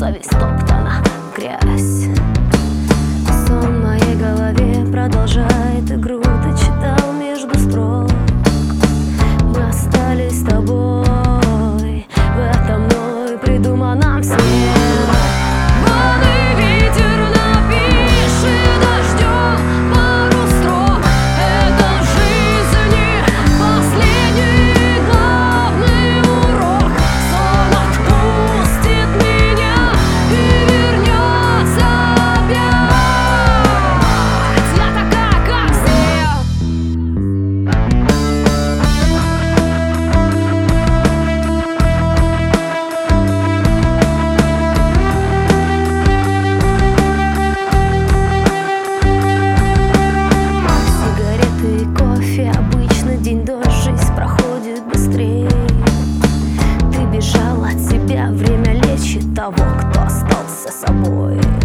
совесть топтана в грязь. Сон в моей голове продолжает игру. Ты читал между строк. Мы остались с тобой в этом мной придуманном сне. Волны ветер напишет дождем пару строк. Это в жизни последний главный урок. Сон отпустит меня и вернется опять. Я такая, как все. Сигареты и кофе, обычно день дождь, жизнь проходит быстрее. Ты бежал от себя, время лечит того, кто остался собой.